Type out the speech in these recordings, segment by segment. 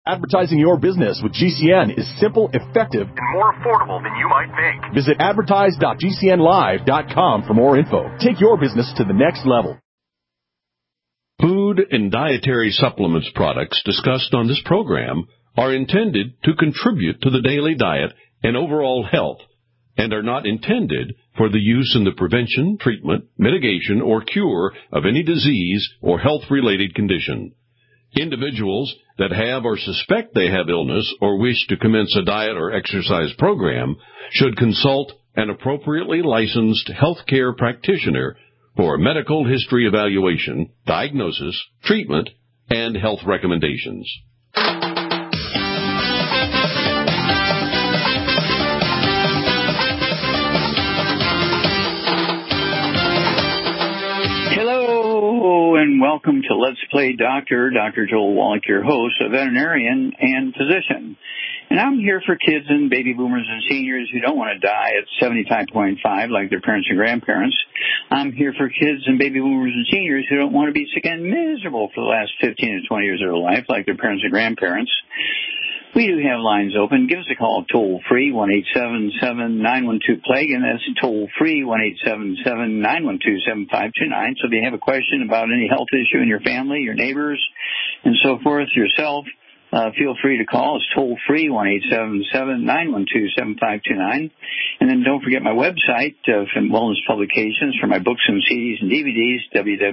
Advertising your business with GCN is simple, effective, and more affordable than you might think. Visit advertise.gcnlive.com for more info. Take your business to the next level. Food and dietary supplements products discussed on this program are intended to contribute to the daily diet and overall health and are not intended for the use in the prevention, treatment, mitigation, or cure of any disease or health-related condition. Individuals that have or suspect they have illness or wish to commence a diet or exercise program should consult an appropriately licensed healthcare practitioner for medical history evaluation, diagnosis, treatment, and health recommendations. And welcome to Let's Play Doctor. Dr. Joel Wallach, your host, a veterinarian and physician. And I'm here for kids and baby boomers and seniors who don't want to die at 75.5 like their parents and grandparents. I'm here for kids and baby boomers and seniors who don't want to be sick and miserable for the last 15 to 20 years of their life like their parents and grandparents. We do have lines open. Give us a call toll-free, 1-877-912-PLAGUE, and that's toll-free, 1-877-912-7529. So if you have a question about any health issue in your family, your neighbors, and so forth, yourself, feel free to call. It's toll-free, 1-877-912-7529. And then don't forget my website, from Wellness Publications, for my books and CDs and DVDs,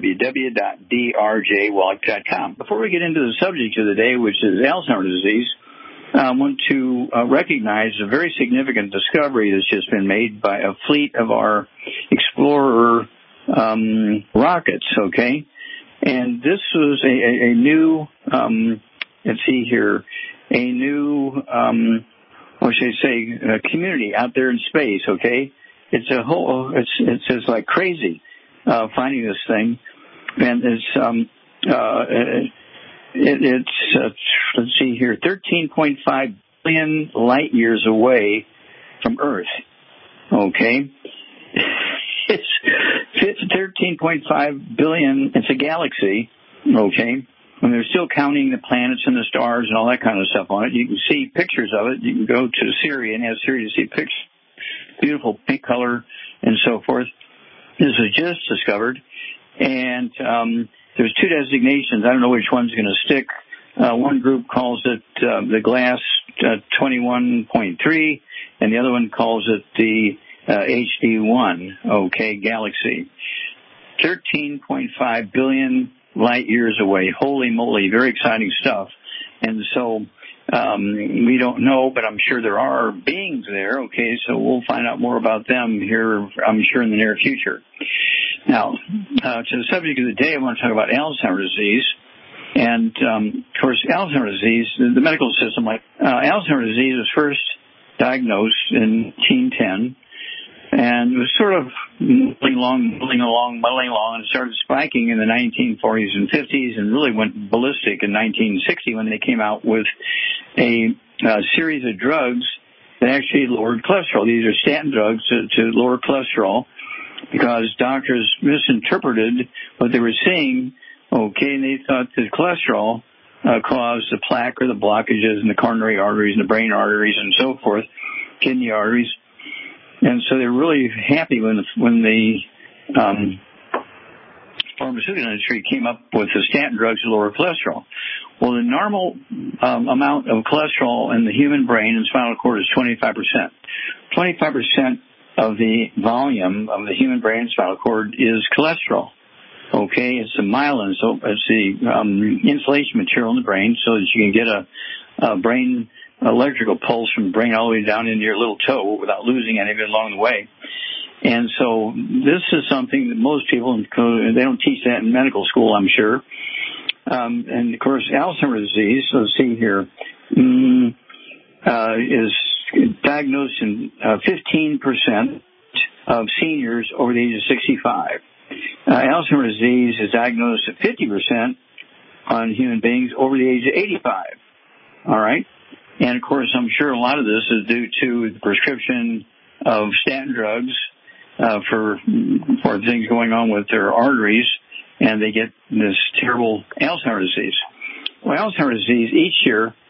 www.drjwallach.com. Before we get into the subject of the day, which is Alzheimer's disease, I want to recognize a very significant discovery that's just been made by a fleet of our Explorer rockets, okay? And this was a new, let's see here, a new, what should I say, community out there in space, okay? It's a whole, it's just like crazy finding this thing. And it's let's see here, 13.5 billion light years away from Earth. Okay, it's 13.5 billion. It's a galaxy. Okay, and they're still counting the planets and the stars and all that kind of stuff on it. You can see pictures of it. You can go to Siri and ask Siri to see pictures, beautiful pink color and so forth. This was just discovered, and there's two designations. I don't know which one's going to stick. One group calls it the Glass 21.3, and the other one calls it the HD1, okay, galaxy. 13.5 billion light years away. Holy moly, very exciting stuff. And so we don't know, but I'm sure there are beings there, okay, so we'll find out more about them here, I'm sure, in the near future. Now, to the subject of the day, I want to talk about Alzheimer's disease. And, of course, Alzheimer's disease, the medical system, Alzheimer's disease was first diagnosed in 1910. And it was sort of muddling along, and started spiking in the 1940s and 50s and really went ballistic in 1960 when they came out with a series of drugs that actually lowered cholesterol. These are statin drugs to lower cholesterol because doctors misinterpreted what they were seeing, okay, and they thought that cholesterol caused the plaque or the blockages in the coronary arteries and the brain arteries and so forth, kidney arteries. And so they're really happy when the pharmaceutical industry came up with the statin drugs to lower cholesterol. Well, the normal amount of cholesterol in the human brain and spinal cord is 25%. 25% of the volume of the human brain and spinal cord is cholesterol. Okay, it's the myelin, so it's the insulation material in the brain, so that you can get a brain electrical pulse from the brain all the way down into your little toe without losing any of it along the way. And so this is something that most people, they don't teach that in medical school, I'm sure. And, of course, Alzheimer's disease, let's see here, is diagnosed in 15% of seniors over the age of 65. Alzheimer's disease is diagnosed at 50% on human beings over the age of 85. All right? And, of course, I'm sure a lot of this is due to the prescription of statin drugs for things going on with their arteries, and they get this terrible Alzheimer's disease. Well, Alzheimer's disease each year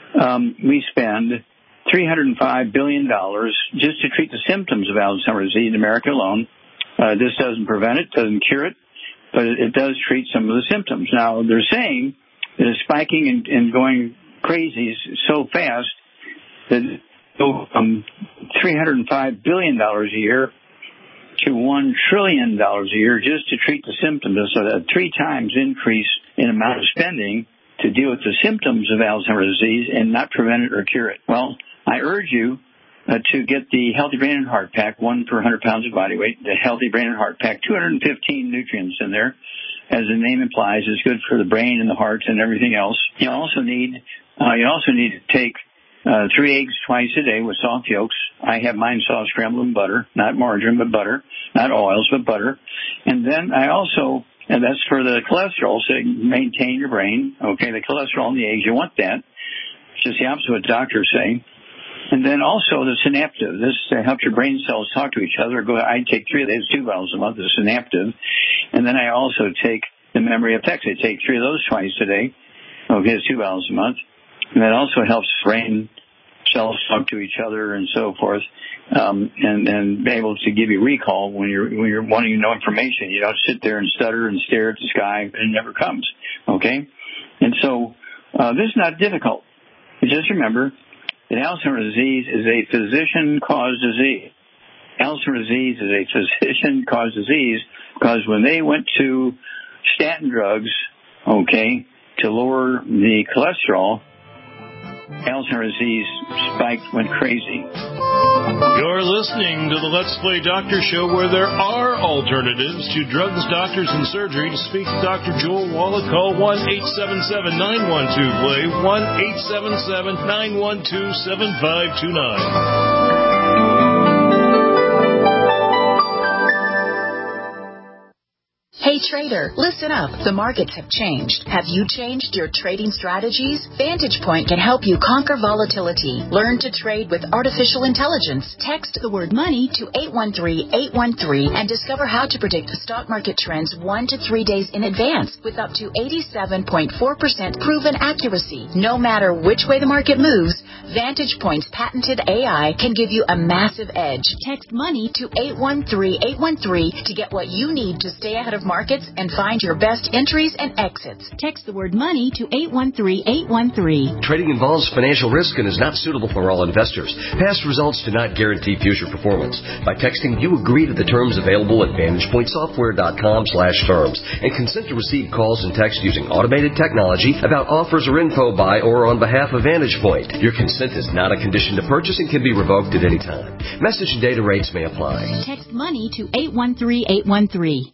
we spend $305 billion just to treat the symptoms of Alzheimer's disease in America alone. This doesn't prevent it, doesn't cure it, but it does treat some of the symptoms. Now, they're saying that it's spiking and going crazy so fast that it goes from $305 billion a year to $1 trillion a year just to treat the symptoms. So a 3 times increase in amount of spending to deal with the symptoms of Alzheimer's disease and not prevent it or cure it. Well, I urge you to get the Healthy Brain and Heart Pack, 1 per 100 pounds of body weight, the Healthy Brain and Heart Pack, 215 nutrients in there. As the name implies, it's good for the brain and the heart and everything else. You also need to take 3 eggs twice a day with soft yolks. I have mine soft scrambled in butter, not margarine, but butter, not oils, but butter. And then and that's for the cholesterol, so you maintain your brain. Okay, the cholesterol in the eggs, you want that. It's just the opposite of what doctors say. And then also the Synaptive. This helps your brain cells talk to each other. I take 3 of those, 2 bottles a month of Synaptive. And then I also take the Memory Effects. I take 3 of those twice a day. Okay, it's 2 bottles a month. And that also helps brain cells talk to each other and so forth, and be able to give you recall when you're wanting to know information. You don't sit there and stutter and stare at the sky and it never comes. Okay? And so this is not difficult. Just remember that Alzheimer's disease is a physician-caused disease. Alzheimer's disease is a physician-caused disease because when they went to statin drugs, okay, to lower the cholesterol, Alzheimer's disease went crazy. You're listening to the Let's Play Doctor Show, where there are alternatives to drugs, doctors, and surgery. To speak to Dr. Joel Wallach, call 1-877-912-PLAY, 1-877-912-7529. Hey trader, listen up. The markets have changed. Have you changed your trading strategies? Vantage Point can help you conquer volatility. Learn to trade with artificial intelligence. Text the word money to 813-813 and discover how to predict stock market trends 1 to 3 days in advance with up to 87.4% proven accuracy. No matter which way the market moves, Vantage Point's patented AI can give you a massive edge. Text money to 813-813 to get what you need to stay ahead of markets and find your best entries and exits. Text the word money to 813-813. Trading involves financial risk and is not suitable for all investors. Past results do not guarantee future performance. By texting, you agree to the terms available at VantagePointSoftware.com/terms and consent to receive calls and texts using automated technology about offers or info by or on behalf of Vantage Point. Your consent is not a condition to purchase and can be revoked at any time. Message and data rates may apply. Text money to 813-813.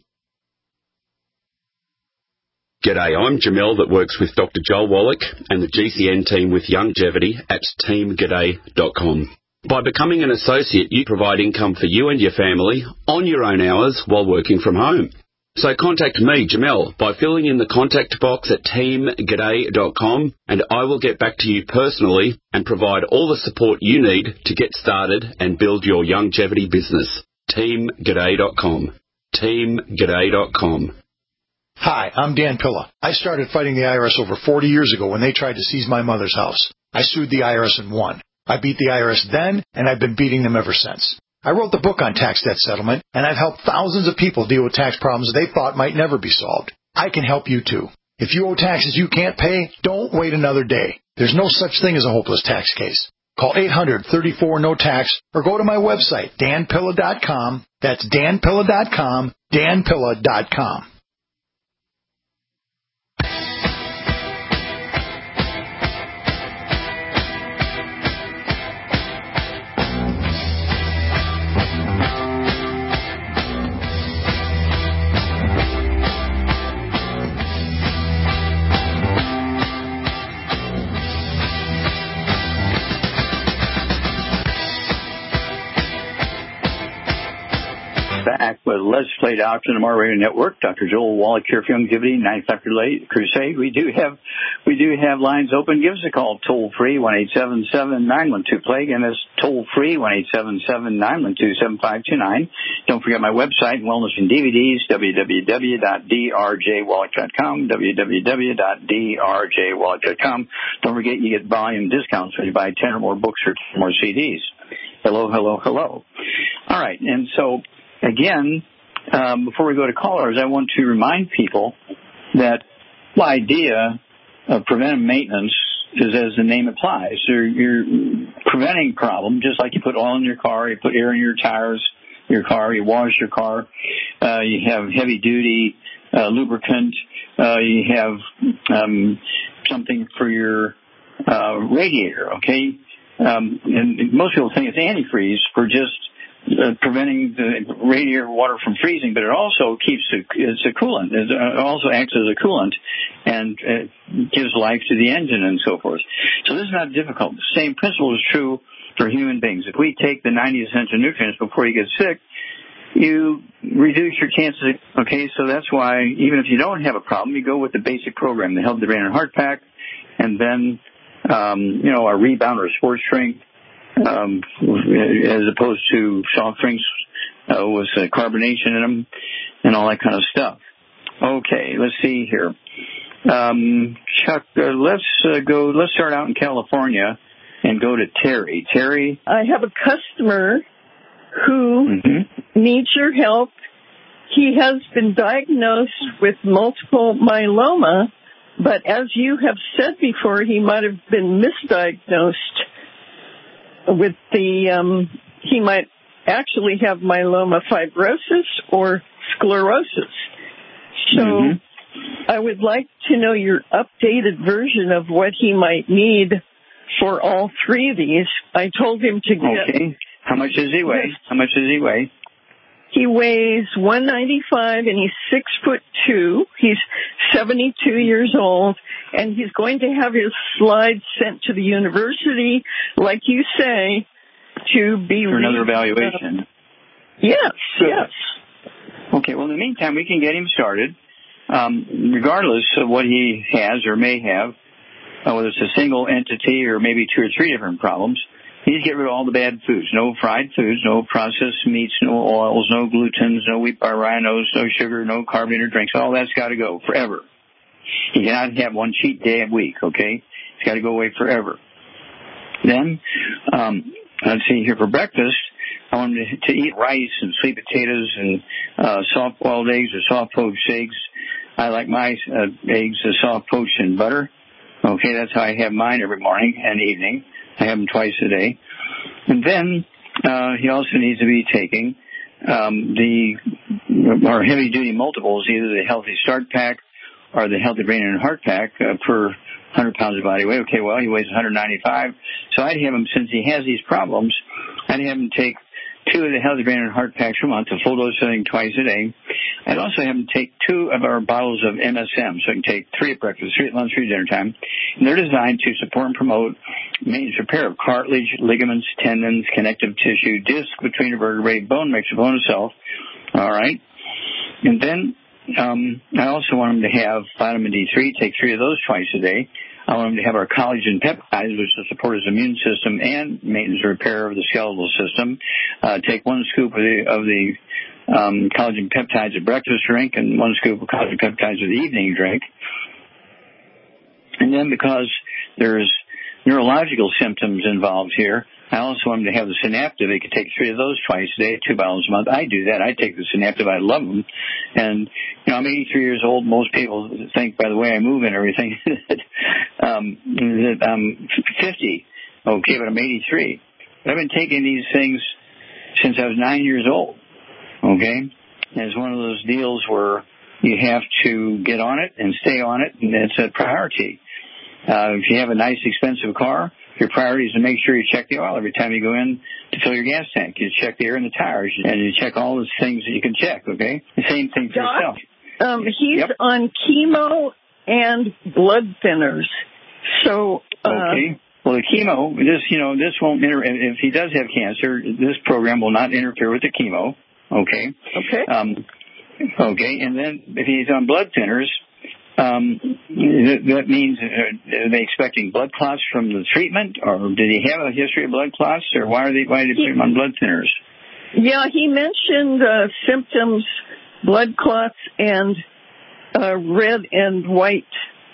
G'day, I'm Jamel that works with Dr. Joel Wallach and the GCN team with Longevity at teamg'day.com. By becoming an associate, you provide income for you and your family on your own hours while working from home. So contact me, Jamel, by filling in the contact box at teamg'day.com, and I will get back to you personally and provide all the support you need to get started and build your longevity business. teamg'day.com. teamg'day.com. Hi, I'm Dan Pilla. I started fighting the IRS over 40 years ago when they tried to seize my mother's house. I sued the IRS and won. I beat the IRS then, and I've been beating them ever since. I wrote the book on tax debt settlement, and I've helped thousands of people deal with tax problems they thought might never be solved. I can help you too. If you owe taxes you can't pay, don't wait another day. There's no such thing as a hopeless tax case. Call 800-34-NO-TAX or go to my website, danpilla.com. That's danpilla.com, danpilla.com. back with Let's Play Doctor on the More Radio Network. Dr. Joel Wallach here for Longevity, 95 Crusade. We do have lines open. Give us a call toll free, 1-877-912-PLAGUE, and that's toll free, 1-877-912-7529. Don't forget my website, Wellness and DVDs, www.drjwallach.com, www.drjwallach.com. Don't forget you get volume discounts when you buy 10 or more books or 10 or more CDs. Hello, hello, hello. All right, and so, again, before we go to callers, I want to remind people that the idea of preventive maintenance is as the name implies. You're preventing problem, just like you put oil in your car, you put air in your tires, your car, you wash your car, you have heavy-duty lubricant, you have something for your radiator, okay? And most people think it's antifreeze for just preventing the radiator water from freezing, but it also it's a coolant. It also acts as a coolant and gives life to the engine and so forth. So this is not difficult. The same principle is true for human beings. If we take the 90 essential nutrients before you get sick, you reduce your chances. Okay, so that's why even if you don't have a problem, you go with the basic program, the Healthy Brain and Heart Pack, and then our Rebound or Sports Drink, as opposed to soft drinks with carbonation in them and all that kind of stuff. Okay, let's see here. Chuck, let's start out in California and go to Terry. Terry? I have a customer who needs your help. He has been diagnosed with multiple myeloma, but as you have said before, he might have been misdiagnosed with he might actually have myeloma fibrosis or sclerosis. So I would like to know your updated version of what he might need for all three of these. I told him to get... Okay. How much does he weigh? How much does he weigh? He weighs 195 and he's 6'2". He's 72 years old, and he's going to have his slides sent to the university, like you say, to be for another evaluation. Yes. Okay. Well, in the meantime, we can get him started, regardless of what he has or may have, whether it's a single entity or maybe 2 or 3 different problems. You need to get rid of all the bad foods. No fried foods, no processed meats, no oils, no glutens, no wheat bar rhinos, no sugar, no carbonated drinks. All that's got to go forever. You cannot have one cheat day a week, okay? It's got to go away forever. Then, let's see here, for breakfast, I want him to eat rice and sweet potatoes and soft-boiled eggs or soft-poached eggs. I like my eggs soft-poached in butter. Okay, that's how I have mine every morning and evening. I have them twice a day. And then he also needs to be taking our heavy-duty multiples, either the Healthy Start Pack or the Healthy Brain and Heart Pack per 100 pounds of body weight. Okay, well, he weighs 195. So I'd have him, since he has these problems, I'd have him take 2 of the Healthy Brain and Heart Packs per month, a full dose of thing twice a day. I'd also have him take 2 of our bottles of MSM, so he can take 3 at breakfast, 3 at lunch, 3 at dinner time. And they're designed to support and promote maintenance repair of cartilage, ligaments, tendons, connective tissue, disc between the vertebrae, bone mixture, bone itself. All right. And then I also want him to have vitamin D3, take 3 of those twice a day. I want him to have our collagen peptides, which will support his immune system and maintenance repair of the skeletal system. Take 1 scoop of the collagen peptides at breakfast drink and 1 scoop of collagen peptides at the evening drink. And then because there's neurological symptoms involved here, I also want him to have the Synaptive. He could take 3 of those twice a day, 2 bottles a month. I do that. I take the Synaptive. I love them. And, I'm 83 years old. Most people think, by the way I move and everything, that I'm 50. Okay, but I'm 83. But I've been taking these things since I was 9 years old. Okay? And it's one of those deals where you have to get on it and stay on it, and it's a priority. If you have a nice, expensive car, your priority is to make sure you check the oil every time you go in to fill your gas tank. You check the air in the tires, and you check all the things that you can check, okay? The same thing for yourself. He's on chemo and blood thinners. So, okay. Well, the chemo, this won't if he does have cancer, this program will not interfere with the chemo. Okay. Okay. Okay, and then if he's on blood thinners, that means, are they expecting blood clots from the treatment, or did he have a history of blood clots, or why did they put him on blood thinners? Yeah, he mentioned symptoms, blood clots, and red and white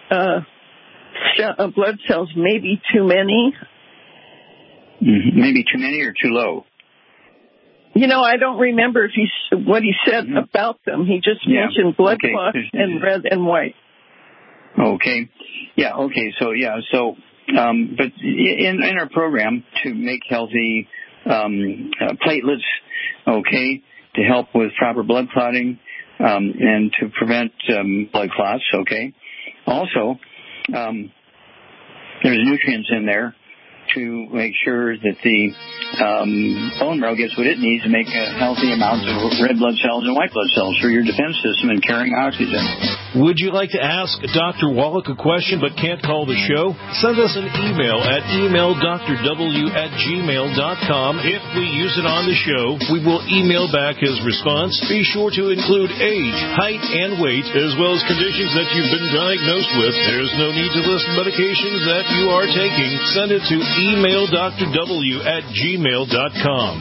blood cells. Maybe too many. Mm-hmm. Maybe too many or too low. I don't remember what he said about them. He just mentioned blood clots and red and white. Okay. Yeah. Okay. So but in our program to make healthy platelets, okay, to help with proper blood clotting and to prevent blood clots, okay. Also, there's nutrients in there to make sure that the bone marrow gets what it needs to make a healthy amount of red blood cells and white blood cells for your defense system and carrying oxygen. Would you like to ask Dr. Wallach a question but can't call the show? Send us an email at emaildrw@gmail.com. If we use it on the show, we will email back his response. Be sure to include age, height, and weight, as well as conditions that you've been diagnosed with. There's no need to list medications that you are taking. Send it to emaildrw@gmail.com.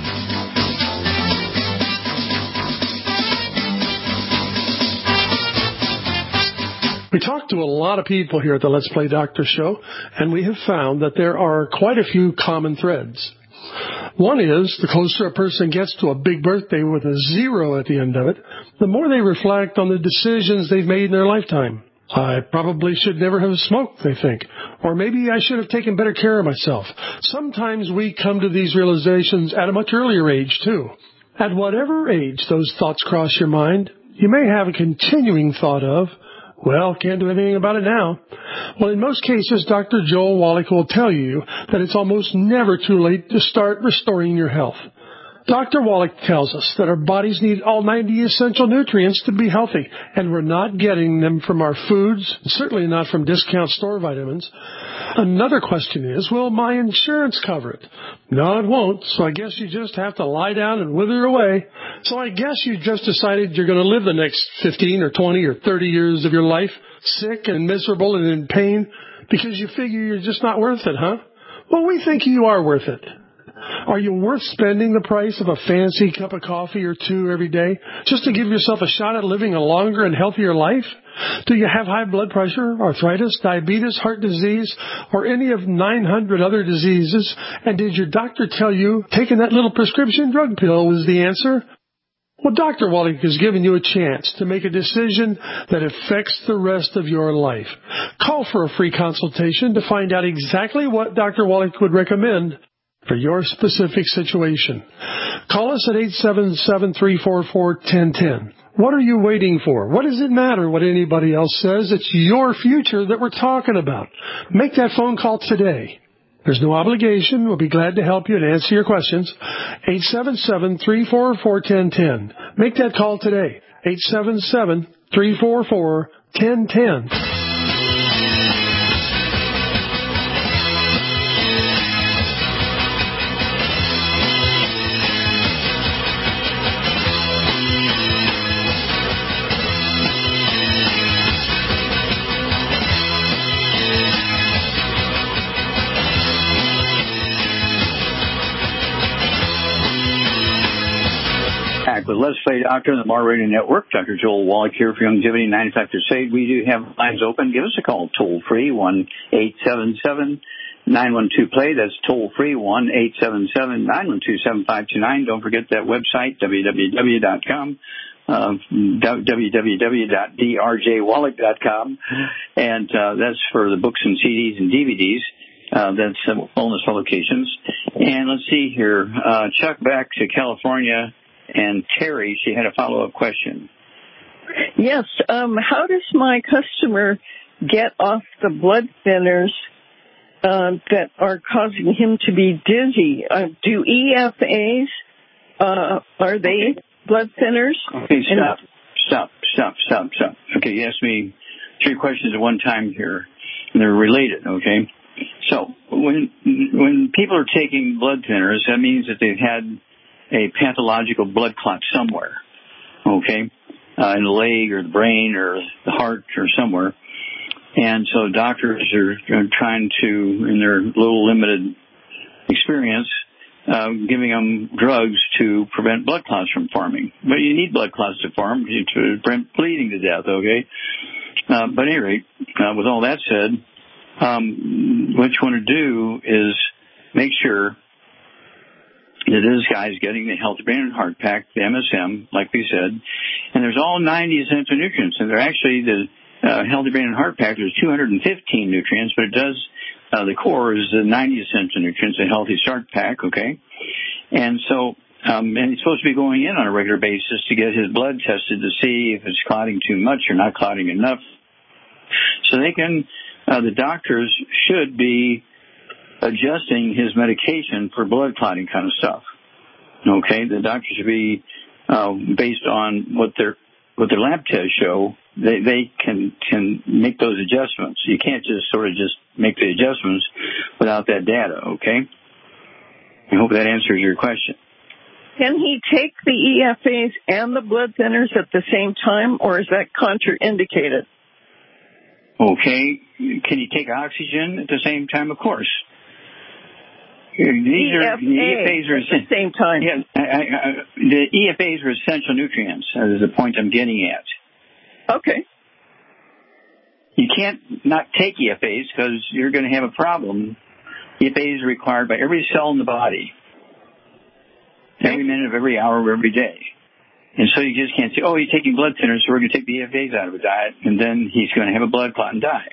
We talk to a lot of people here at the Let's Play Doctor show, and we have found that there are quite a few common threads. One is, the closer a person gets to a big birthday with a 0 at the end of it, the more they reflect on the decisions they've made in their lifetime. I probably should never have smoked, they think. Or maybe I should have taken better care of myself. Sometimes we come to these realizations at a much earlier age, too. At whatever age those thoughts cross your mind, you may have a continuing thought of, well, can't do anything about it now. Well, in most cases, Dr. Joel Wallach will tell you that it's almost never too late to start restoring your health. Dr. Wallach tells us that our bodies need all 90 essential nutrients to be healthy, and we're not getting them from our foods, certainly not from discount store vitamins. Another question is, will my insurance cover it? No, it won't, so I guess you just have to lie down and wither away. So I guess you just decided you're going to live the next 15 or 20 or 30 years of your life sick and miserable and in pain because you figure you're just not worth it, huh? Well, we think you are worth it. Are you worth spending the price of a fancy cup of coffee or two every day just to give yourself a shot at living a longer and healthier life? Do you have high blood pressure, arthritis, diabetes, heart disease, or any of 900 other diseases? And did your doctor tell you taking that little prescription drug pill was the answer? Well, Dr. Wallach has given you a chance to make a decision that affects the rest of your life. Call for a free consultation to find out exactly what Dr. Wallach would recommend for your specific situation. Call us at 877-344-1010. What are you waiting for? What does it matter what anybody else says? It's your future that we're talking about. Make that phone call today. There's no obligation. We'll be glad to help you and answer your questions. 877-344-1010. Make that call today. 877-344-1010. With Let's Play Doctor on the Mar Radio Network, Dr. Joel Wallach here for Longevity 95 Crusade. We do have lines open. Give us a call toll free, 1-877-912-PLAY. That's toll free, 1-877-912-7529. Don't forget that website, www.com. www.drjwallach.com, and that's for the books and CDs and DVDs. That's wellness publications. And let's see here, Chuck back to California. And Terry, she had a follow-up question. Yes. How does my customer get off the blood thinners that are causing him to be dizzy? Do EFAs, are they blood thinners? Okay, stop. Okay, you asked me 3 questions at one time here, and they're related, okay? So when people are taking blood thinners, that means that they've had a pathological blood clot somewhere, okay, in the leg or the brain or the heart or somewhere. And so doctors are trying to, in their little limited experience, giving them drugs to prevent blood clots from forming. But you need blood clots to form to prevent bleeding to death, okay? But at any rate, with all that said, what you want to do is make sure that this guy's getting the Healthy Brain and Heart Pack, the MSM, like we said, and there's all 90 essential nutrients. And they're actually the Healthy Brain and Heart Pack. There's 215 nutrients, but it does the core is the 90 essential nutrients, a Healthy Start Pack, okay? And so, and he's supposed to be going in on a regular basis to get his blood tested to see if it's clotting too much or not clotting enough. So they can, the doctors should be adjusting his medication for blood clotting kind of stuff. Okay, the doctor should be based on what their lab tests show. They can make those adjustments. You can't just sort of just make the adjustments without that data. Okay, I hope that answers your question. Can he take the EFAs and the blood thinners at the same time, or is that contraindicated? Okay, can you take oxygen at the same time? Of course. The EFAs are at the same time. Yeah, the EFAs are essential nutrients. That is the point I'm getting at. Okay. You can't not take EFAs because you're going to have a problem. EFAs are required by every cell in the body, every minute of every hour of every day. And so you just can't say, oh, he's taking blood thinners, so we're going to take the EFAs out of his diet, and then he's going to have a blood clot and die.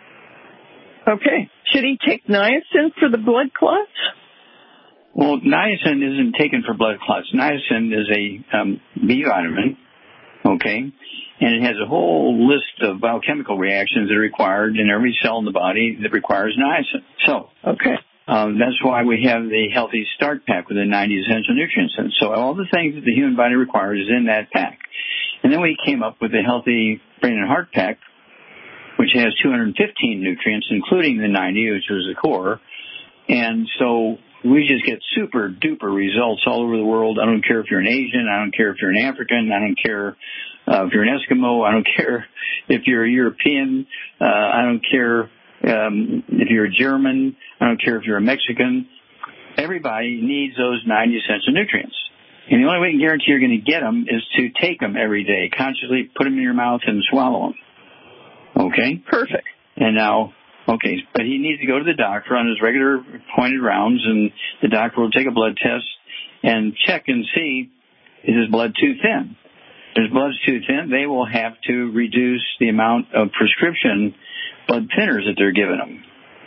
Okay. Should he take niacin for the blood clots? Well, niacin isn't taken for blood clots. Niacin is a B vitamin, okay, and it has a whole list of biochemical reactions that are required in every cell in the body that requires niacin. So, okay. That's why we have the Healthy Start Pack with the 90 essential nutrients in it. So all the things that the human body requires is in that pack. And then we came up with the Healthy Brain and Heart Pack, which has 215 nutrients, including the 90, which was the core. And so we just get super duper results all over the world. I don't care if you're an Asian. I don't care if you're an African. I don't care if you're an Eskimo. I don't care if you're a European. I don't care if you're a German. I don't care if you're a Mexican. Everybody needs those 90 essential nutrients. And the only way you can guarantee you're going to get them is to take them every day, consciously put them in your mouth and swallow them. Okay? Perfect. And now, okay, but he needs to go to the doctor on his regular appointed rounds, and the doctor will take a blood test and check and see, is his blood too thin? If his blood's too thin, they will have to reduce the amount of prescription blood thinners that they're giving them.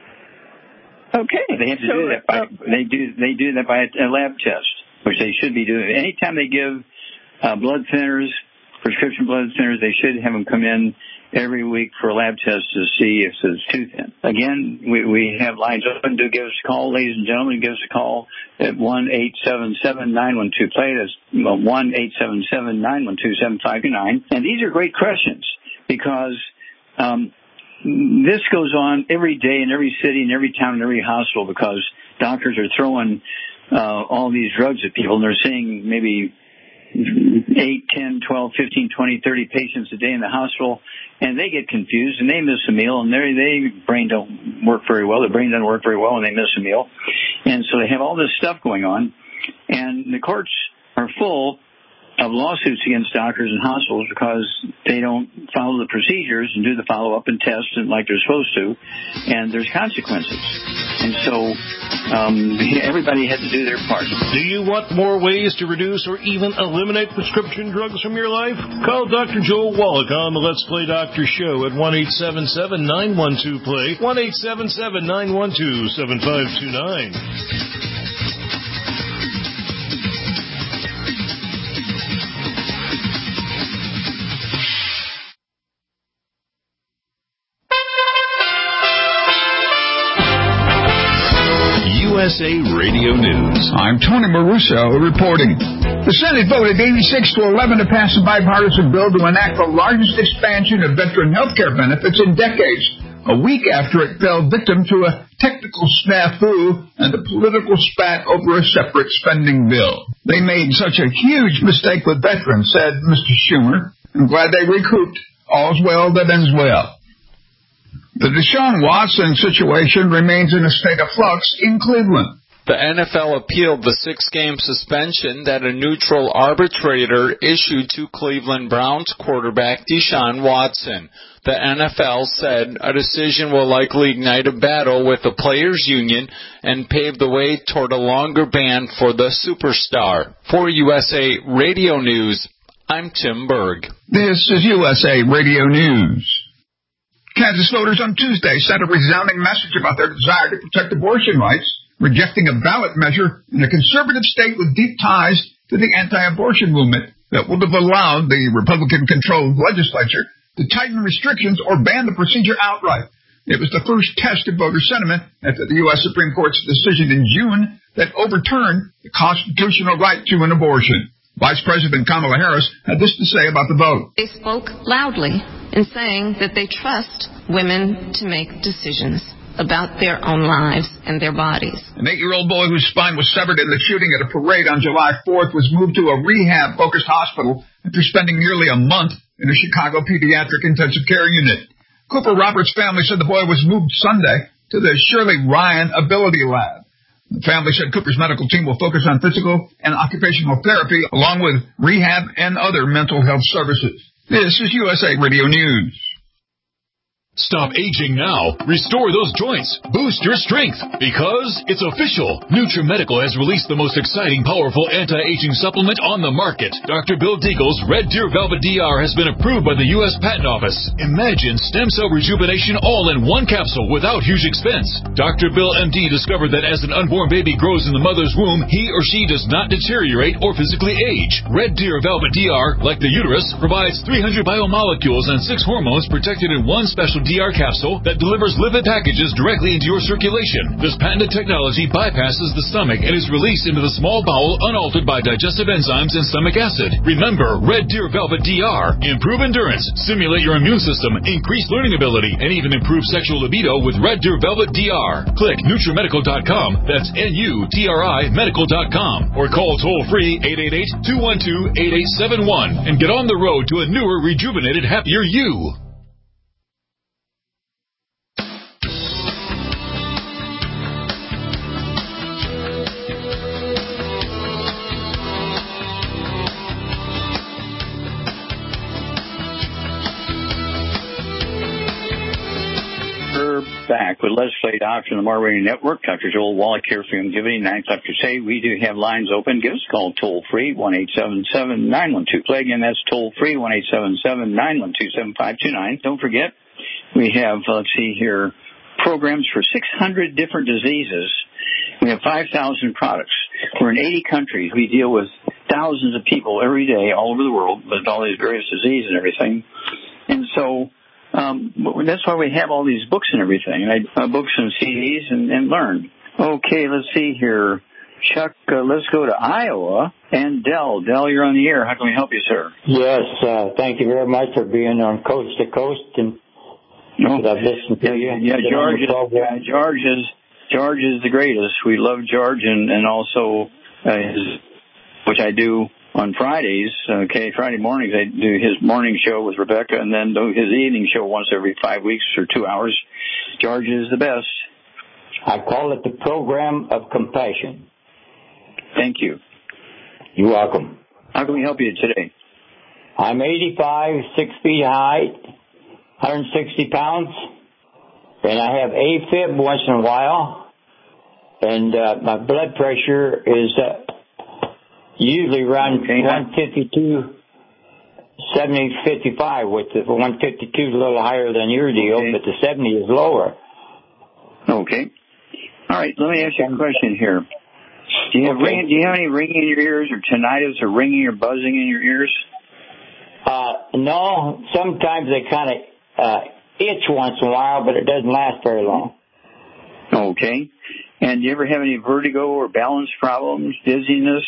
Okay. They have to do that by, they do that by a lab test, which they should be doing. Anytime they give blood thinners, prescription blood thinners, they should have them come in every week for a lab test to see if it's too thin. Again, we have lines open. Do give us a call, ladies and gentlemen. Give us a call at 1-877-912-PLAY. That's 1-877-912-7529. And these are great questions because this goes on every day in every city, in every town, in every hospital because doctors are throwing all these drugs at people, and they're seeing maybe 8, 10, 12, 15, 20, 30 patients a day in the hospital, and they get confused, and they miss a meal, and their brain don't work very well. Their brain doesn't work very well when they miss a meal. And so they have all this stuff going on, and the courts are full of lawsuits against doctors and hospitals because they don't follow the procedures and do the follow-up and test and like they're supposed to, and there's consequences. And so everybody had to do their part. Do you want more ways to reduce or even eliminate prescription drugs from your life? Call Dr. Joel Wallach on the Let's Play Doctor Show at 1-877-912-PLAY, 1-877-912-7529. USA Radio News. I'm Tony Maruso reporting. The Senate voted 86-11 to pass a bipartisan bill to enact the largest expansion of veteran health care benefits in decades. a week after it fell victim to a technical snafu and a political spat over a separate spending bill. They made such a huge mistake with veterans, said Mr. Schumer. I'm glad they recouped. All's well that ends well. The Deshaun Watson situation remains in a state of flux in Cleveland. The NFL appealed the 6-game suspension that a neutral arbitrator issued to Cleveland Browns quarterback Deshaun Watson. The NFL said a decision will likely ignite a battle with the players' union and pave the way toward a longer ban for the superstar. For USA Radio News, I'm Tim Berg. This is USA Radio News. Kansas voters on Tuesday sent a resounding message about their desire to protect abortion rights, rejecting a ballot measure in a conservative state with deep ties to the anti-abortion movement that would have allowed the Republican-controlled legislature to tighten restrictions or ban the procedure outright. It was the first test of voter sentiment after the U.S. Supreme Court's decision in June that overturned the constitutional right to an abortion. Vice President Kamala Harris had this to say about the vote. They spoke loudly in saying that they trust women to make decisions about their own lives and their bodies. An 8-year-old boy whose spine was severed in the shooting at a parade on July 4th was moved to a rehab-focused hospital after spending nearly a month in a Chicago pediatric intensive care unit. Cooper Roberts' family said the boy was moved Sunday to the Shirley Ryan Ability Lab. The family said Cooper's medical team will focus on physical and occupational therapy along with rehab and other mental health services. This is USA Radio News. Stop aging now. Restore those joints. Boost your strength. Because it's official. NutriMedical has released the most exciting, powerful anti-aging supplement on the market. Dr. Bill Deagle's Red Deer Velvet DR has been approved by the U.S. Patent Office. Imagine stem cell rejuvenation all in one capsule without huge expense. Dr. Bill MD discovered that as an unborn baby grows in the mother's womb, he or she does not deteriorate or physically age. Red Deer Velvet DR, like the uterus, provides 300 biomolecules and 6 hormones protected in one special DR capsule that delivers lipid packages directly into your circulation. This patented technology bypasses the stomach and is released into the small bowel unaltered by digestive enzymes and stomach acid. Remember, Red Deer Velvet DR. Improve endurance, stimulate your immune system, increase learning ability, and even improve sexual libido with Red Deer Velvet DR. Click NutriMedical.com, that's NUTRI Medical.com, or call toll-free 888-212-8871 and get on the road to a newer, rejuvenated, happier you. Back with Leslie Doctor on the More Radio Network. Dr. Joel Wallach here for Youngevity. 9 o'clock to say we do have lines open. Give us a call toll free 1-877-912. Play again. That's toll free 1-877-912-7529. Don't forget we have let's see here programs for 600 different diseases. We have 5,000 products. We're in 80 countries. We deal with thousands of people every day all over the world with all these various diseases and everything. And so that's why we have all these books and everything, books and CDs and learn. Okay, let's see here. Chuck, let's go to Iowa and Dell. Dell, you're on the air. How can we help you, sir? Yes, thank you very much for being on Coast to Coast. And I've listened to you. Yeah, George is the greatest. We love George and also which I do on Fridays. Okay, Friday mornings I do his morning show with Rebecca and then do his evening show once every 5 weeks or 2 hours. George is the best. I call it the Program of Compassion. Thank you. You're welcome. How can we help you today? I'm 85, 6 feet high, 160 pounds, and I have AFib once in a while, and my blood pressure is usually around 152, 70, 55, with the 152 is a little higher than your deal, but the 70 is lower. Okay. All right, let me ask you a question here. Do you have any ringing in your ears or tinnitus or ringing or buzzing in your ears? No. Sometimes they kind of itch once in a while, but it doesn't last very long. Okay. And do you ever have any vertigo or balance problems, dizziness?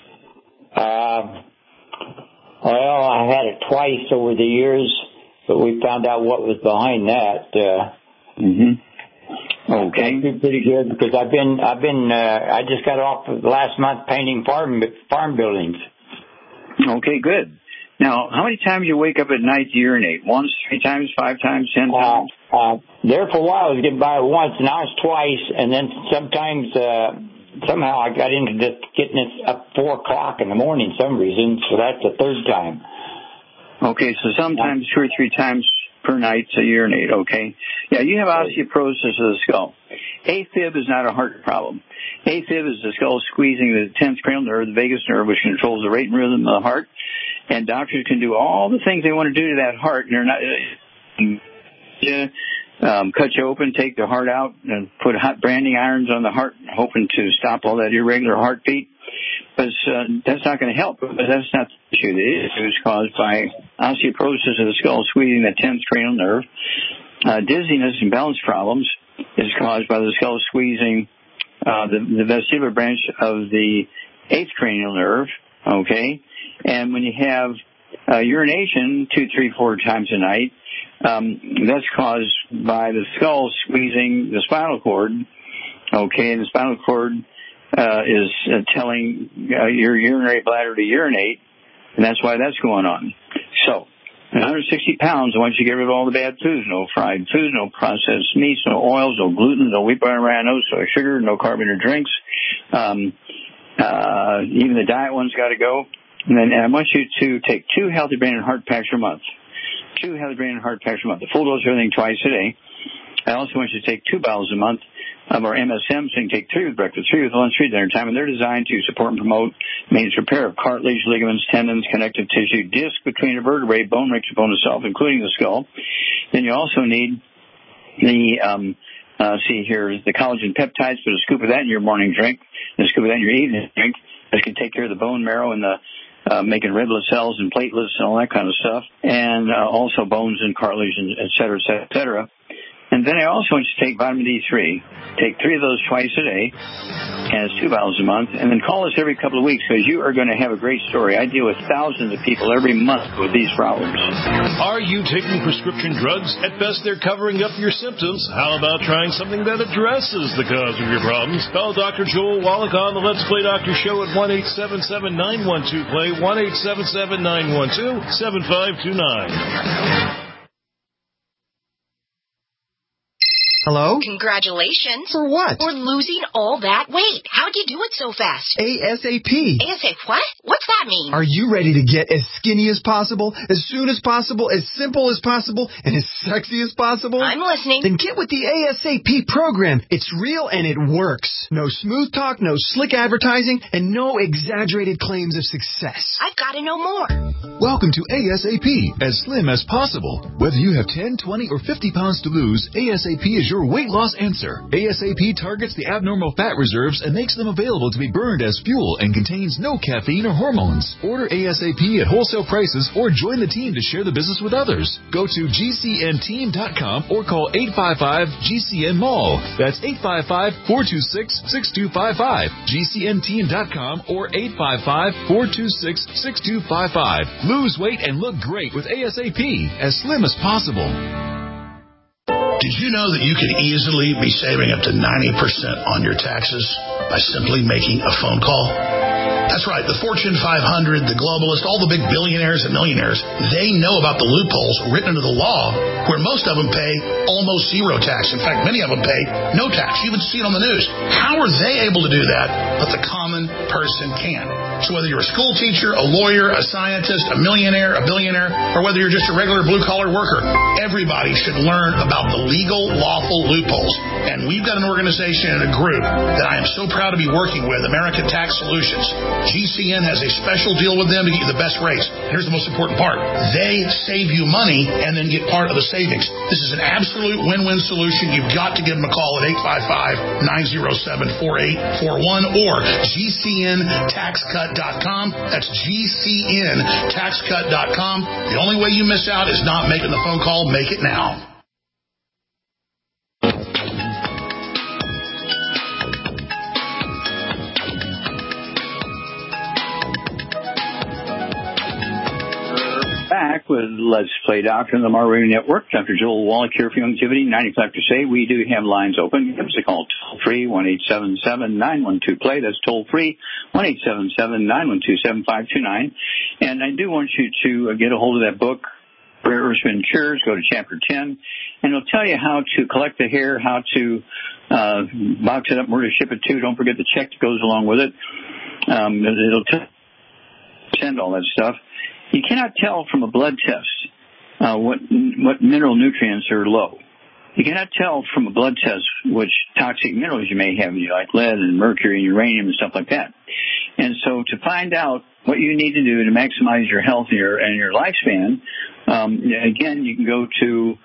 Well, I had it twice over the years, but we found out what was behind that. Okay. That'd be pretty good because I just got off last month painting farm buildings. Okay, good. Now, how many times you wake up at night to urinate? Once, 3 times, 5 times, 10 times? There for a while I was getting by once, now it's twice, and then sometimes somehow I got into getting it up 4 o'clock in the morning some reason, so that's the 3rd time. Okay, so sometimes 2 or 3 times per night to urinate, okay? Yeah, you have osteoporosis of the skull. AFib is not a heart problem. AFib is the skull squeezing the 10th cranial nerve, the vagus nerve, which controls the rate and rhythm of the heart. And doctors can do all the things they want to do to that heart, and they're not cut you open, take the heart out, and put hot branding irons on the heart, hoping to stop all that irregular heartbeat. But that's not going to help. But that's not the issue. The issue is caused by osteoporosis of the skull, squeezing the 10th cranial nerve. Dizziness and balance problems is caused by the skull squeezing the vestibular branch of the 8th cranial nerve. Okay. And when you have urination 2, 3, 4 times a night, that's caused by the skull squeezing the spinal cord. Okay, and the spinal cord is telling your urinary bladder to urinate, and that's why that's going on. So, 160 pounds, once you get rid of all the bad foods, no fried foods, no processed meats, no oils, no gluten, no wheat, butter, rye, no soy sugar, no carbonated drinks. Even the diet one's got to go. And then I want you to take 2 healthy brain and heart packs a month. 2 healthy brain and heart packs a month. The full dose of everything twice a day. I also want you to take 2 bottles a month of our MSM, so you can take 3 with breakfast, 3 with lunch, 3 dinner time. And they're designed to support and promote maintenance repair of cartilage, ligaments, tendons, connective tissue, disc between the vertebrae, bone, rich bone itself, including the skull. Then you also need the the collagen peptides. Put a scoop of that in your morning drink, and a scoop of that in your evening drink. This can take care of the bone marrow and the making red blood cells and platelets and all that kind of stuff, and also bones and cartilage, and et cetera, et cetera. And then I also want you to take vitamin D3. Take 3 of those twice a day, and it's 2 bottles a month. And then call us every couple of weeks, because you are going to have a great story. I deal with thousands of people every month with these problems. Are you taking prescription drugs? At best, they're covering up your symptoms. How about trying something that addresses the cause of your problems? Call Dr. Joel Wallach on the Let's Play Doctor Show at 1-877-912-PLAY, 1-877-912-7529. Hello? Congratulations. For what? For losing all that weight. How'd you do it so fast? ASAP. ASAP what? What's that mean? Are you ready to get as skinny as possible, as soon as possible, as simple as possible, and as sexy as possible? I'm listening. Then get with the ASAP program. It's real and it works. No smooth talk, no slick advertising, and no exaggerated claims of success. I've got to know more. Welcome to ASAP, as slim as possible. Whether you have 10, 20, or 50 pounds to lose, ASAP is your weight loss answer. ASAP targets the abnormal fat reserves and makes them available to be burned as fuel and contains no caffeine or hormones. Order ASAP at wholesale prices or join the team to share the business with others. Go to GCNteam.com or call 855-GCN-MALL. That's 855-426-6255. GCNteam.com or 855-426-6255. Lose weight and look great with ASAP, as slim as possible. Did you know that you could easily be saving up to 90% on your taxes by simply making a phone call? That's right. The Fortune 500, the globalists, all the big billionaires and millionaires, they know about the loopholes written into the law where most of them pay almost zero tax. In fact, many of them pay no tax. You even see it on the news. How are they able to do that, but the common person can? So whether you're a school teacher, a lawyer, a scientist, a millionaire, a billionaire, or whether you're just a regular blue-collar worker, everybody should learn about the legal, lawful loopholes. And we've got an organization and a group that I am so proud to be working with, American Tax Solutions. GCN has a special deal with them to get you the best rates. Here's the most important part. They save you money and then get part of the savings. This is an absolute win-win solution. You've got to give them a call at 855-907-4841 or GCNTaxCut.com. That's GCNTaxCut.com. The only way you miss out is not making the phone call. Make it now. Back. back with Let's Play Doctor on the Mar Radio Network. Dr. Joel Wallach here for Longevity, 95 to say. We do have lines open. Give us a call toll-free, 1-877-912-PLAY. That's toll-free, 1-877-912-7529. And I do want you to get a hold of that book, Rare Earths Cures. Go to Chapter 10, and it'll tell you how to collect the hair, how to box it up, where to ship it to. Don't forget the check that goes along with it. It'll send all that stuff. You cannot tell from a blood test what mineral nutrients are low. You cannot tell from a blood test which toxic minerals you may have, like lead and mercury and uranium and stuff like that. And so to find out what you need to do to maximize your health and your lifespan, again, you can go to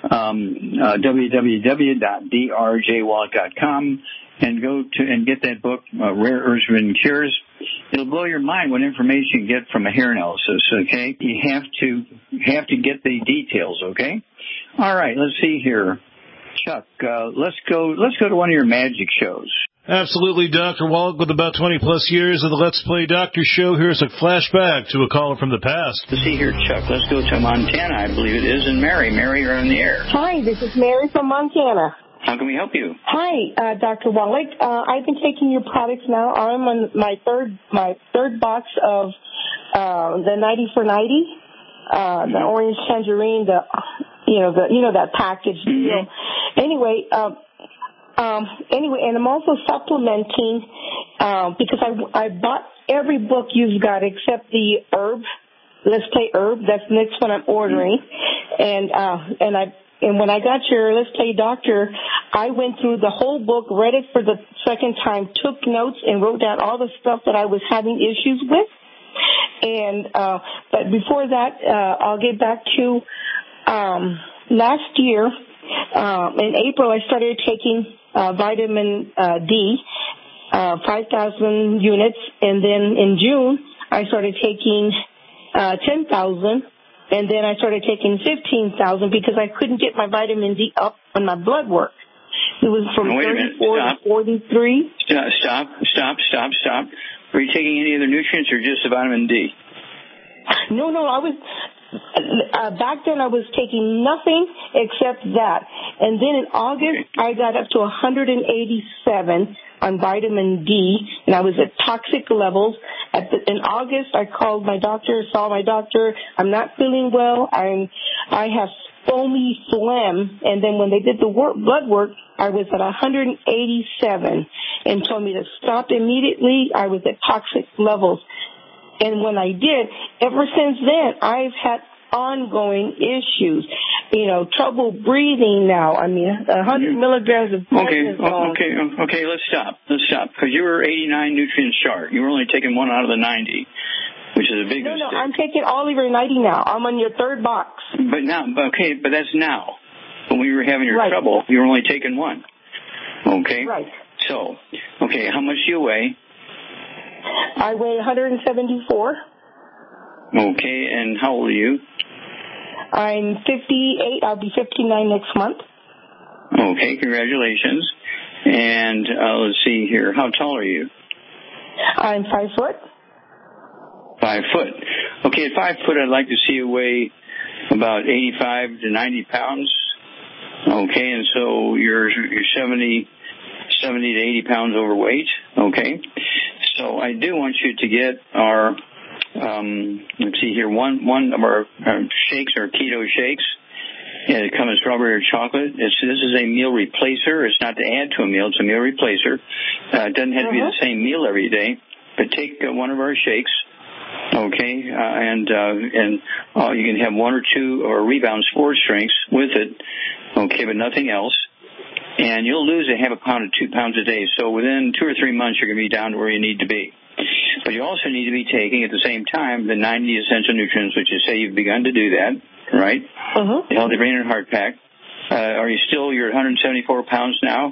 www.drjwallach.com and go to and get that book, Rare Earths Cures. It'll blow your mind what information you get from a hair analysis, okay? You have to get the details, okay? All right, let's see here. Chuck, let's go to one of your magic shows. Absolutely, Dr. Wallach, with about 20-plus years of the Let's Play Doctor show, here's a flashback to a caller from the past. Let's see here, Chuck. Let's go to Montana, I believe it is, and Mary. Mary, you're on the air. Hi, this is Mary from Montana. How can we help you? Hi, Dr. Wallach. I've been taking your products now. I'm on my third box of the 90 for 90, the orange tangerine, that package deal. Anyway, and I'm also supplementing because I bought every book you've got except the herb. Let's Play Herb. That's the next one I'm ordering, And when I got your Let's Play Doctor, I went through the whole book, read it for the second time, took notes, and wrote down all the stuff that I was having issues with. And but before that, I'll get back to last year. In April, I started taking vitamin D, 5,000 units, and then in June, I started taking 10,000. And then I started taking 15,000 because I couldn't get my vitamin D up on my blood work. It was from 34 to 43. Stop. Were you taking any other nutrients or just the vitamin D? No, I was... back then I was taking nothing except that. And then in August, I got up to 187 on vitamin D, and I was at toxic levels. In August, I called my doctor, saw my doctor. I'm not feeling well. I have foamy phlegm. And then when they did the blood work, I was at 187 and told me to stop immediately. I was at toxic levels. And when I did, ever since then, I've had ongoing issues. Trouble breathing now. I mean, 100 milligrams of prednisone. Okay, let's stop. Because you were 89 nutrients short. You were only taking one out of the 90, which is a big mistake. No, I'm taking all of your 90 now. I'm on your third box. But that's now. When we were having your trouble, you were only taking one. Okay? Right. So, how much do you weigh? I weigh 174. Okay, and how old are you? I'm 58. I'll be 59 next month. Okay, congratulations. And let's see here. How tall are you? I'm 5 foot. 5 foot. Okay, at 5 foot, I'd like to see you weigh about 85 to 90 pounds. Okay, and so you're 70 to 80 pounds overweight. Okay. So I do want you to get our, let's see here, one of our shakes, our keto shakes. And it comes in strawberry or chocolate. This is a meal replacer. It's not to add to a meal. It's a meal replacer. It doesn't have to be the same meal every day. But take one of our shakes, okay, and you can have one or two or Rebound sports drinks with it, okay, but nothing else. And you'll lose a half a pound to 2 pounds a day. So within 2 or 3 months, you're going to be down to where you need to be. But you also need to be taking at the same time the 90 essential nutrients, which you say you've begun to do that, right? The Healthy Brain and Heart Pack. Are you still, you're 174 pounds now?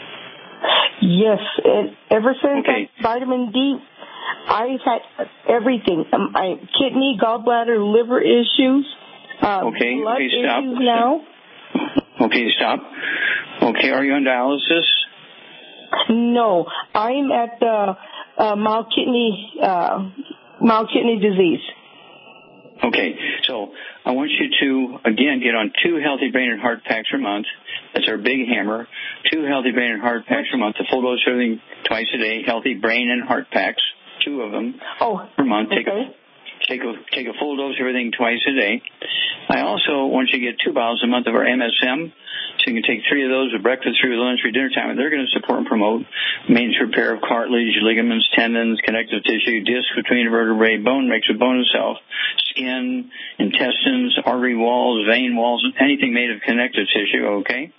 Yes. Ever since vitamin D, I've had everything. My kidney, gallbladder, liver issues, blood issues now. Okay, stop. Okay, are you on dialysis? No, I'm at mild kidney disease. Okay, so I want you to, again, get on 2 Healthy Brain and Heart Packs per month. That's our big hammer. 2 Healthy Brain and Heart Packs per month, a full dose of everything twice a day, Healthy Brain and Heart Packs, 2 of them per month. Take a full dose of everything twice a day. I also want you to get 2 bottles a month of our MSM. So you can take 3 of those with breakfast, 3 with lunch, 3 dinner time, and they're going to support and promote maintenance repair of cartilage, ligaments, tendons, connective tissue, disc between vertebrae, bone mixed with bone itself, skin, intestines, artery walls, vein walls, anything made of connective tissue, okay?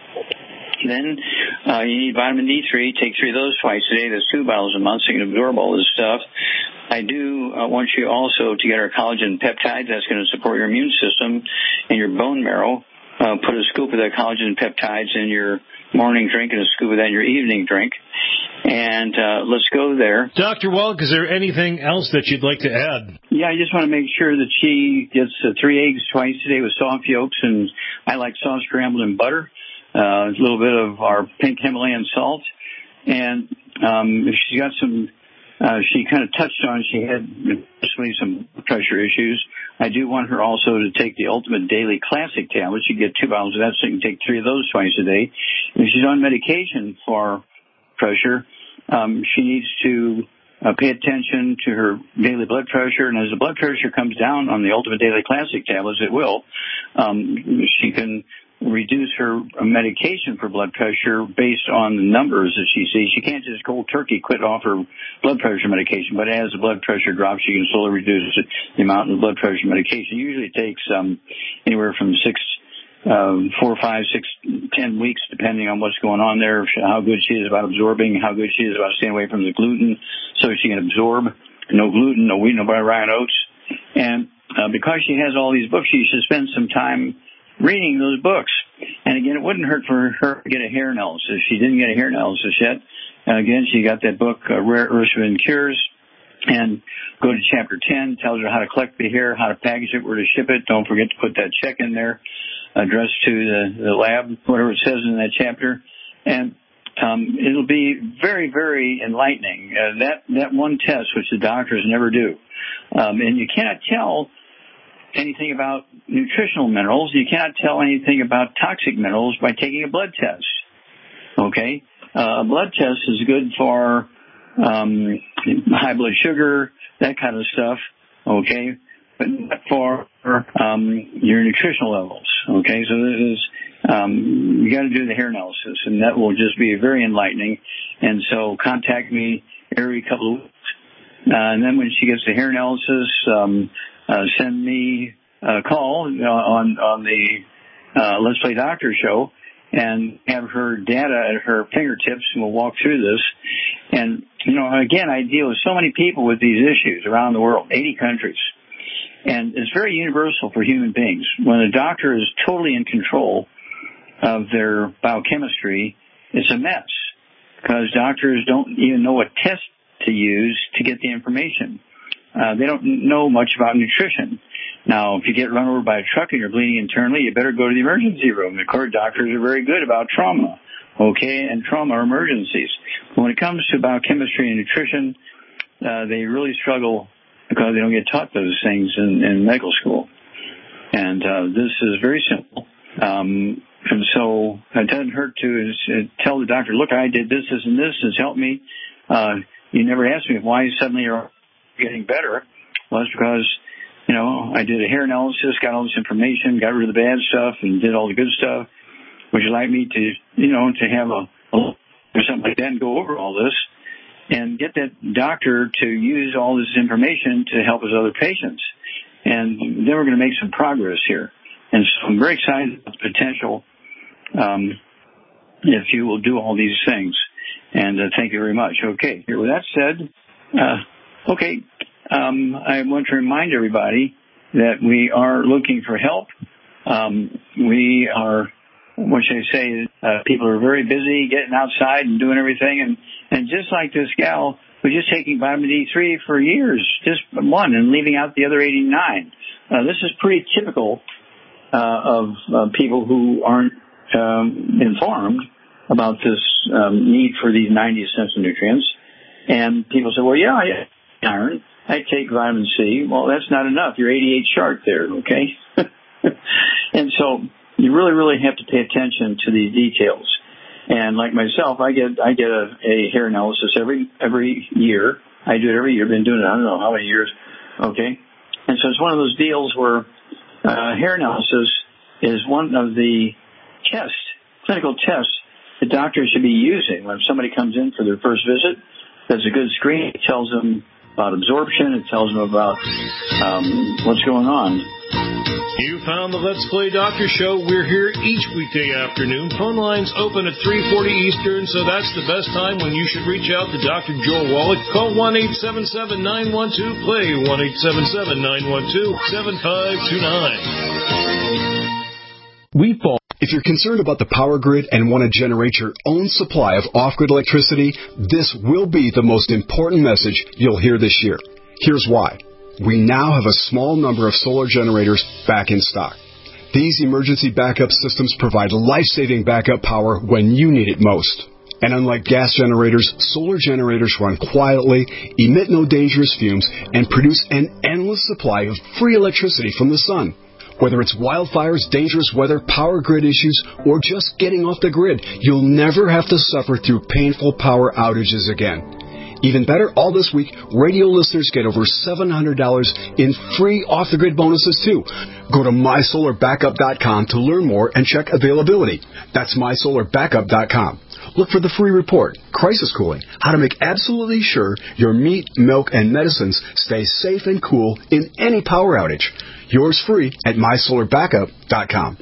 Then you need vitamin D3. Take 3 of those twice a day. That's 2 bottles a month, so you can absorb all this stuff. I do want you also to get our collagen peptides. That's going to support your immune system and your bone marrow. Put a scoop of the collagen peptides in your morning drink and a scoop of that in your evening drink. And let's go there. Dr. Wallach, is there anything else that you'd like to add? Yeah, I just want to make sure that she gets 3 eggs twice a day with soft yolks, and I like soft scrambled in butter. A little bit of our pink Himalayan salt. And if she's got some, she kind of touched on, she had especially some pressure issues. I do want her also to take the Ultimate Daily Classic tablets. You get 2 bottles of that, so you can take 3 of those twice a day. If she's on medication for pressure, she needs to pay attention to her daily blood pressure. And as the blood pressure comes down on the Ultimate Daily Classic tablets, it will, she can reduce her medication for blood pressure based on the numbers that she sees. She can't just cold turkey quit off her blood pressure medication, but as the blood pressure drops, she can slowly reduce the amount of blood pressure medication. Usually it takes anywhere from 4, 5, 6, 10 weeks, depending on what's going on there, how good she is about absorbing, how good she is about staying away from the gluten, so she can absorb. No gluten, no wheat, no rye oats. And because she has all these books, she should spend some time reading those books. And again, it wouldn't hurt for her to get a hair analysis. She didn't get a hair analysis yet. Again, she got that book, Rare Earths and Cures, and go to chapter 10, tells her how to collect the hair, how to package it, where to ship it. Don't forget to put that check in there, addressed to the lab, whatever it says in that chapter. And it'll be very, very enlightening. That one test, which the doctors never do. And you cannot tell anything about nutritional minerals. You cannot tell anything about toxic minerals by taking a blood test. Okay? A blood test is good for high blood sugar, that kind of stuff. Okay? But not for your nutritional levels. Okay? So you got to do the hair analysis, and that will just be very enlightening. And so contact me every couple of weeks. And then when she gets the hair analysis, send me a call on the Let's Play Doctor show and have her data at her fingertips, and we'll walk through this. And, again, I deal with so many people with these issues around the world, 80 countries. And it's very universal for human beings. When a doctor is totally in control of their biochemistry, it's a mess because doctors don't even know what test to use to get the information. They don't know much about nutrition. Now, if you get run over by a truck and you're bleeding internally, you better go to the emergency room. The court doctors are very good about trauma, okay, and trauma emergencies. But when it comes to biochemistry and nutrition, they really struggle because they don't get taught those things in medical school. And this is very simple. And so it doesn't hurt to tell the doctor, look, I did this, and this has helped me. You never asked me why suddenly you're getting better. Well, it's because, I did a hair analysis, got all this information, got rid of the bad stuff, and did all the good stuff. Would you like me to, to have a or something like that and go over all this and get that doctor to use all this information to help his other patients? And then we're going to make some progress here. And so I'm very excited about the potential if you will do all these things. And thank you very much. Okay, with that said, I want to remind everybody that we are looking for help. We are, what should I say, people are very busy getting outside and doing everything. And just like this gal who's just taking vitamin D3 for years, just one, and leaving out the other 89. This is pretty typical of people who aren't informed about this need for these 90 essential nutrients. And people say, well, yeah, I take iron. I take vitamin C. Well, that's not enough. You're 88 short there, okay? And so you really, really have to pay attention to these details. And like myself, I get a hair analysis every year. I do it every year. Been doing it I don't know how many years. Okay. And so it's one of those deals where hair analysis is one of the clinical tests the doctors should be using when somebody comes in for their first visit. That's a good screen. It tells them about absorption. It tells them about what's going on. You found the Let's Play Doctor Show. We're here each weekday afternoon. Phone lines open at 3:40 Eastern, so that's the best time when you should reach out to Dr. Joel Wallach. Call 1-877-912-PLAY, 1-877-912-7529. If you're concerned about the power grid and want to generate your own supply of off-grid electricity, this will be the most important message you'll hear this year. Here's why. We now have a small number of solar generators back in stock. These emergency backup systems provide life-saving backup power when you need it most. And unlike gas generators, solar generators run quietly, emit no dangerous fumes, and produce an endless supply of free electricity from the sun. Whether it's wildfires, dangerous weather, power grid issues, or just getting off the grid, you'll never have to suffer through painful power outages again. Even better, all this week, radio listeners get over $700 in free off-the-grid bonuses, too. Go to MySolarBackup.com to learn more and check availability. That's MySolarBackup.com. Look for the free report, Crisis Cooling, how to make absolutely sure your meat, milk, and medicines stay safe and cool in any power outage. Yours free at MySolarBackup.com.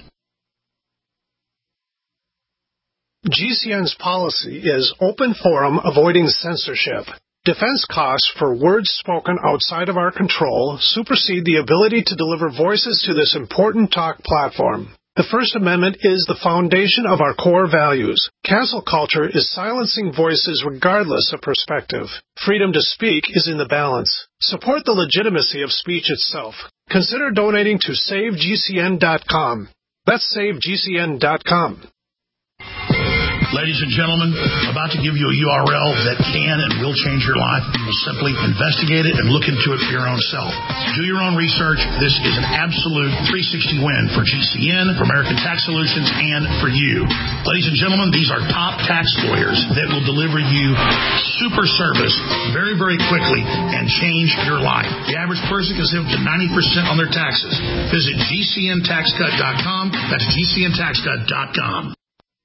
GCN's policy is open forum avoiding censorship. Defense costs for words spoken outside of our control supersede the ability to deliver voices to this important talk platform. The First Amendment is the foundation of our core values. Cancel culture is silencing voices regardless of perspective. Freedom to speak is in the balance. Support the legitimacy of speech itself. Consider donating to SaveGCN.com. That's SaveGCN.com. Ladies and gentlemen, about to give you a URL that can and will change your life. You will simply investigate it and look into it for your own self. Do your own research. This is an absolute 360 win for GCN, for American Tax Solutions, and for you. Ladies and gentlemen, these are top tax lawyers that will deliver you super service very, very quickly and change your life. The average person can save up to 90% on their taxes. Visit GCNTaxCut.com. That's GCNTaxCut.com.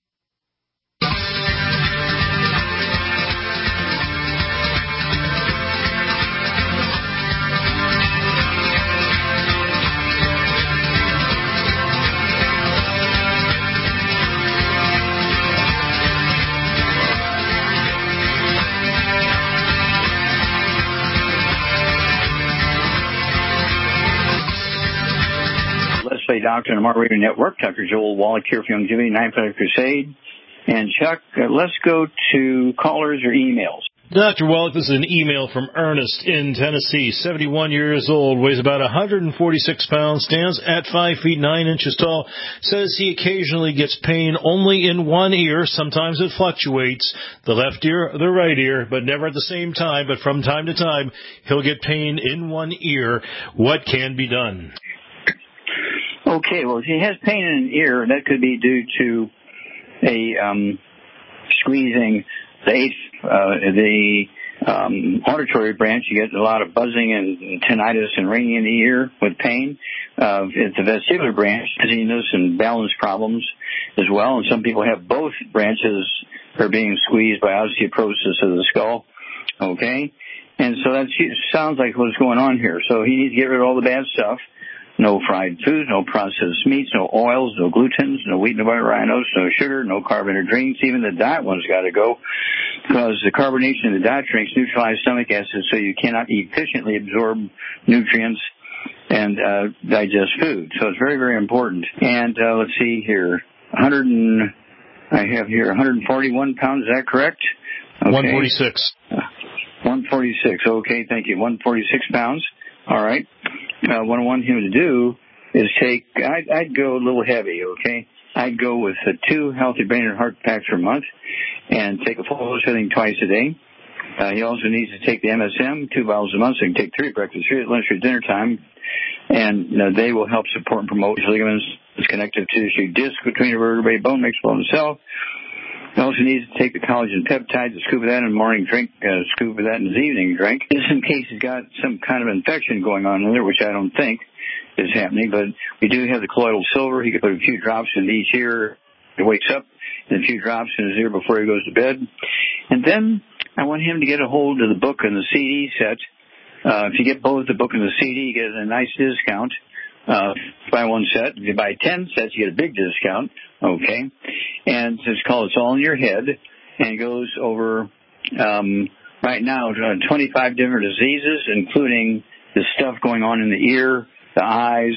Doctor and the Mark Radio Network. Dr. Joel Wallach here for Youngevity, 9-Planet Crusade. And Chuck, let's go to callers or emails. Dr. Wallach, this is an email from Ernest in Tennessee, 71 years old, weighs about 146 pounds, stands at 5 feet 9 inches tall, says he occasionally gets pain only in one ear. Sometimes it fluctuates, the left ear, the right ear, but never at the same time. But from time to time, he'll get pain in one ear. What can be done? Okay, well, if he has pain in an ear, that could be due to a squeezing the auditory branch. You get a lot of buzzing and tinnitus and ringing in the ear with pain. It's the vestibular branch, dizziness and balance problems as well. And some people have both branches are being squeezed by osteoporosis of the skull. Okay, and so that sounds like what's going on here. So he needs to get rid of all the bad stuff. No fried foods, no processed meats, no oils, no glutens, no wheat, no butter, rhinos, no sugar, no carbonated drinks. Even the diet one's got to go because the carbonation in the diet drinks neutralize stomach acid so you cannot efficiently absorb nutrients and digest food. So it's very, very important. And let's see here. I have here 141 pounds. Is that correct? Okay. 146. 146. Okay, thank you. 146 pounds. All right. What I want him to do is I'd go a little heavy, okay? I'd go with 2 healthy brain and heart packs per month and take a full dose of everything twice a day. He also needs to take the MSM, 2 bottles a month, so he can take 3 at breakfast, 3 at lunch, 3 at dinner time. And they will help support and promote ligaments, connective tissue disc between the vertebrae, bone mixed bone cell. He also needs to take the collagen peptides, a scoop of that in the morning drink, a scoop of that in his evening drink. Just in case he's got some kind of infection going on in there, which I don't think is happening, but we do have the colloidal silver. He could put a few drops in each ear. He wakes up, and a few drops in his ear before he goes to bed. And then I want him to get a hold of the book and the CD set. If you get both the book and the CD, you get a nice discount. Buy 1 set. If you buy 10 sets, you get a big discount. Okay. And it's called It's All in Your Head. And it goes over, right now, 25 different diseases, including the stuff going on in the ear, the eyes,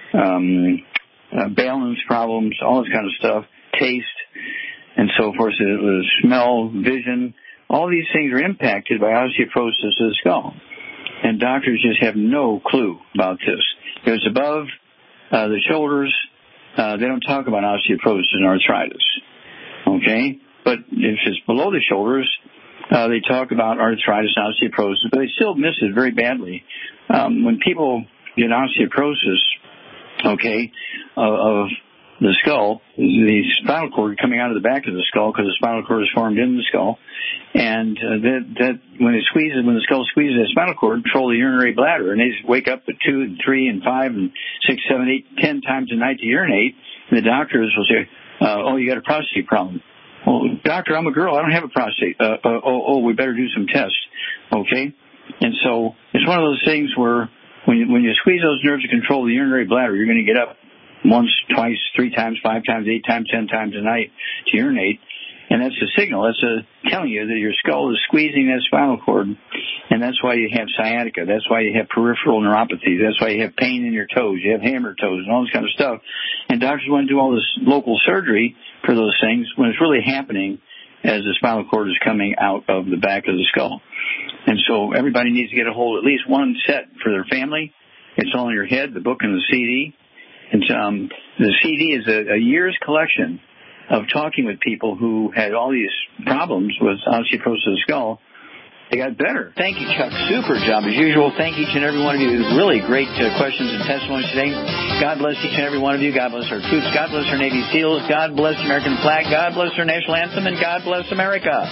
balance problems, all this kind of stuff, taste, and so forth, the smell, vision. All these things are impacted by osteoporosis of the skull. And doctors just have no clue about this. If it's above the shoulders, they don't talk about osteoporosis and arthritis. Okay? But if it's below the shoulders, they talk about arthritis and osteoporosis, but they still miss it very badly. When people get osteoporosis, okay, of the skull, the spinal cord coming out of the back of the skull, because the spinal cord is formed in the skull, and that when the skull squeezes the spinal cord, control the urinary bladder, and they wake up at 2 and 3 and 5 and 6, 7, 8, 10 times a night to urinate, and the doctors will say, "Oh, you got a prostate problem." "Well, doctor, I'm a girl. I don't have a prostate." We better do some tests. Okay, and so it's one of those things where when you squeeze those nerves to control the urinary bladder, you're going to get up once, twice, 3 times, 5 times, 8 times, 10 times a night to urinate. And that's a signal. That's telling you that your skull is squeezing that spinal cord. And that's why you have sciatica. That's why you have peripheral neuropathy. That's why you have pain in your toes. You have hammer toes and all this kind of stuff. And doctors want to do all this local surgery for those things when it's really happening as the spinal cord is coming out of the back of the skull. And so everybody needs to get a hold of at least 1 set for their family. It's All in Your Head, the book and the CD. And the CD is a year's collection of talking with people who had all these problems with osteoporosis of the skull. They got better. Thank you, Chuck. Super job as usual. Thank each and every one of you. Really great questions and testimonies today. God bless each and every one of you. God bless our troops. God bless our Navy SEALs. God bless the American flag. God bless our national anthem. And God bless America.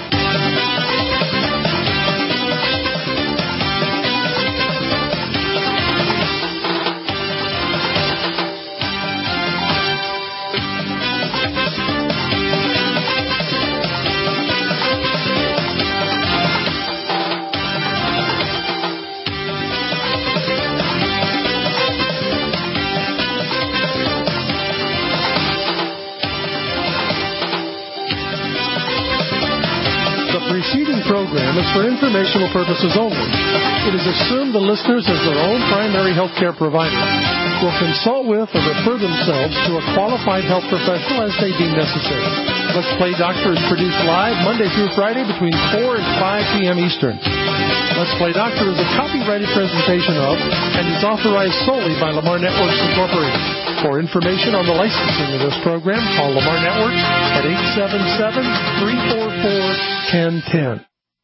Program is for informational purposes only. It is assumed the listeners, as their own primary health care provider, will consult with or refer themselves to a qualified health professional as they deem necessary. Let's Play Doctor is produced live Monday through Friday between 4 and 5 p.m. Eastern. Let's Play Doctor is a copyrighted presentation of and is authorized solely by Lamar Networks Incorporated. For information on the licensing of this program, call Lamar Networks at 877-344-1010.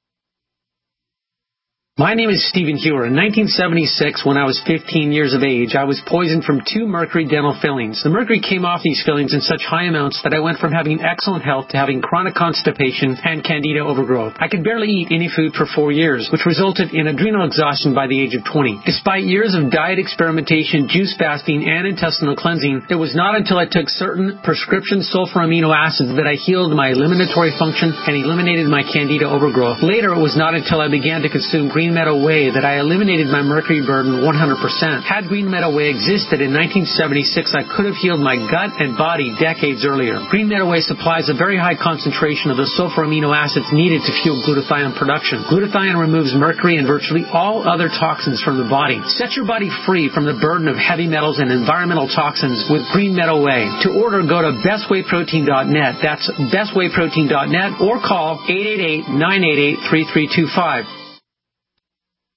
My name is Stephen Hewer. In 1976, when I was 15 years of age, I was poisoned from 2 mercury dental fillings. The mercury came off these fillings in such high amounts that I went from having excellent health to having chronic constipation and candida overgrowth. I could barely eat any food for 4 years, which resulted in adrenal exhaustion by the age of 20. Despite years of diet experimentation, juice fasting, and intestinal cleansing, it was not until I took certain prescription sulfur amino acids that I healed my eliminatory function and eliminated my candida overgrowth. Later, it was not until I began to consume Green Meadow Whey that I eliminated my mercury burden 100%. Had Green Meadow Whey existed in 1976, I could have healed my gut and body decades earlier. Green Meadow Whey supplies a very high concentration of the sulfur amino acids needed to fuel glutathione production. Glutathione removes mercury and virtually all other toxins from the body. Set your body free from the burden of heavy metals and environmental toxins with Green Meadow Whey. To order, go to bestwayprotein.net. That's bestwayprotein.net or call 888-988-3325.